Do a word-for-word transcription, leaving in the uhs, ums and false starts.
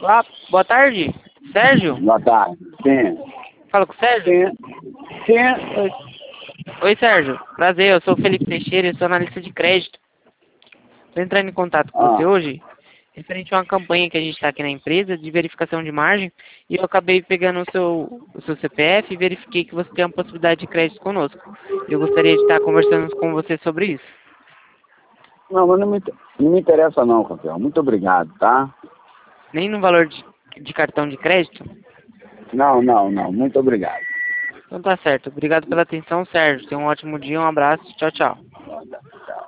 Olá, boa tarde, Sérgio? Boa tarde. Sim. Fala com o Sérgio? Sim. Sim. Oi, Oi Sérgio, prazer, eu sou o Felipe Teixeira, eu sou analista de crédito. Estou entrando em contato com você Ah, hoje, referente a uma campanha que a gente está aqui na empresa de verificação de margem, e eu acabei pegando o seu, o seu C P F e verifiquei que você tem uma possibilidade de crédito conosco. Eu gostaria de estar conversando com você sobre isso. não, mas não me, não me interessa não, campeão. Muito obrigado, tá? Nem no valor de, de cartão de crédito? Não, não, não. Muito obrigado. Então tá certo. Obrigado pela atenção, Sérgio. Tenha um ótimo dia, um abraço. Tchau, tchau.